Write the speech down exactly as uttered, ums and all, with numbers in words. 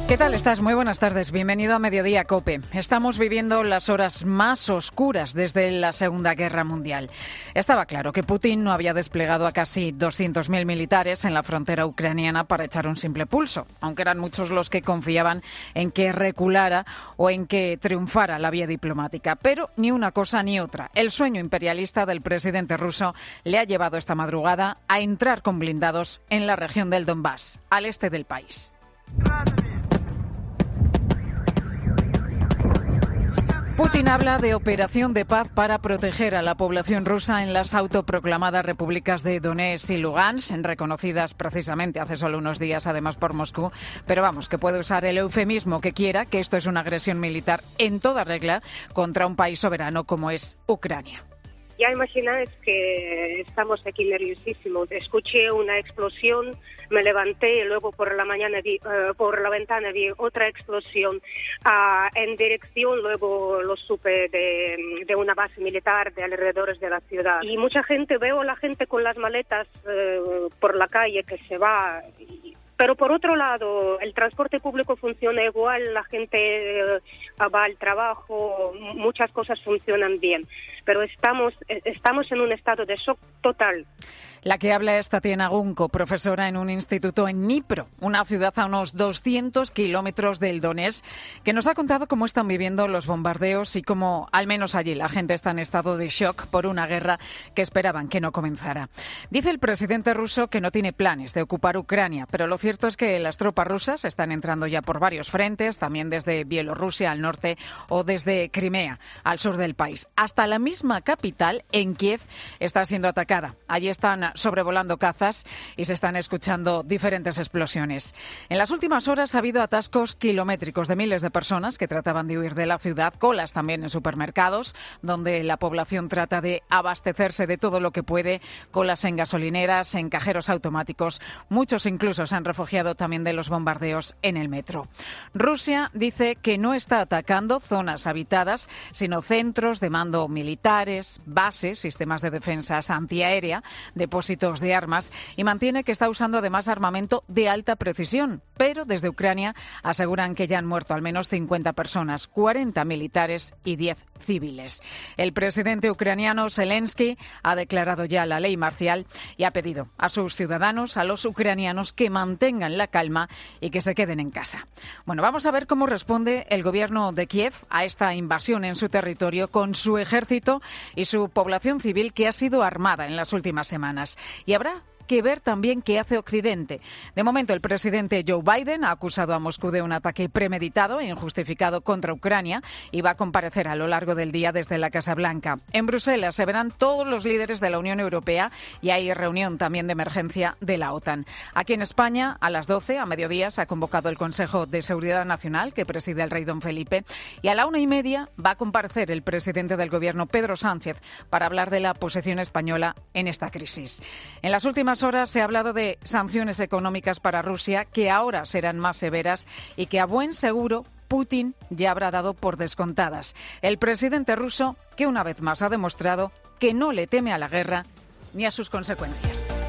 ¿Qué tal estás? Muy buenas tardes. Bienvenido a Mediodía COPE. Estamos viviendo las horas más oscuras desde la Segunda Guerra Mundial. Estaba claro que Putin no había desplegado a casi doscientos mil militares en la frontera ucraniana para echar un simple pulso, aunque eran muchos los que confiaban en que reculara o en que triunfara la vía diplomática. Pero ni una cosa ni otra. El sueño imperialista del presidente ruso le ha llevado esta madrugada a entrar con blindados en la región del Donbass, al este del país. Putin habla de operación de paz para proteger a la población rusa en las autoproclamadas repúblicas de Donetsk y Lugansk, reconocidas precisamente hace solo unos días, además por Moscú. Pero vamos, que puede usar el eufemismo que quiera, que esto es una agresión militar en toda regla contra un país soberano como es Ucrania. Ya imagináis que estamos aquí nerviosísimos. Escuché una explosión, me levanté y luego por la mañana vi, uh, por la ventana vi otra explosión uh, en dirección, luego lo supe de, de una base militar de alrededores de la ciudad. Y mucha gente, veo a la gente con las maletas uh, por la calle que se va. Y, Pero por otro lado, el transporte público funciona igual, la gente eh, va al trabajo, muchas cosas funcionan bien. Pero estamos, estamos en un estado de shock total. La que habla es Tatiana Gunko, profesora en un instituto en Dnipro, una ciudad a unos doscientos kilómetros del Donetsk, que nos ha contado cómo están viviendo los bombardeos y cómo, al menos allí, la gente está en estado de shock por una guerra que esperaban que no comenzara. Dice el presidente ruso que no tiene planes de ocupar Ucrania, pero lo cierto es que las tropas rusas están entrando ya por varios frentes, también desde Bielorrusia al norte o desde Crimea al sur del país. Hasta la misma capital, en Kiev, está siendo atacada. Allí están sobrevolando cazas y se están escuchando diferentes explosiones. En las últimas horas ha habido atascos kilométricos de miles de personas que trataban de huir de la ciudad, colas también en supermercados, donde la población trata de abastecerse de todo lo que puede, colas en gasolineras, en cajeros automáticos. Muchos incluso se han refugiado también de los bombardeos en el metro. Rusia dice que no está atacando zonas habitadas, sino centros de mando militares, bases, sistemas de defensa antiaérea, depósitos de armas, y mantiene que está usando además armamento de alta precisión. Pero desde Ucrania aseguran que ya han muerto al menos cincuenta personas, cuarenta militares y diez civiles. El presidente ucraniano Zelensky ha declarado ya la ley marcial y ha pedido a sus ciudadanos, a los ucranianos, que mantengan la calma y que se queden en casa. Bueno, vamos a ver cómo responde el gobierno de Kiev a esta invasión en su territorio con su ejército y su población civil que ha sido armada en las últimas semanas. Y habrá que ver también qué hace Occidente. De momento, el presidente Joe Biden ha acusado a Moscú de un ataque premeditado e injustificado contra Ucrania y va a comparecer a lo largo del día desde la Casa Blanca. En Bruselas se verán todos los líderes de la Unión Europea y hay reunión también de emergencia de la OTAN. Aquí en España, a las doce, a mediodía, se ha convocado el Consejo de Seguridad Nacional que preside el rey don Felipe, y a la una y media va a comparecer el presidente del Gobierno, Pedro Sánchez, para hablar de la posición española en esta crisis. En las últimas horas se ha hablado de sanciones económicas para Rusia que ahora serán más severas y que a buen seguro Putin ya habrá dado por descontadas. El presidente ruso que una vez más ha demostrado que no le teme a la guerra ni a sus consecuencias.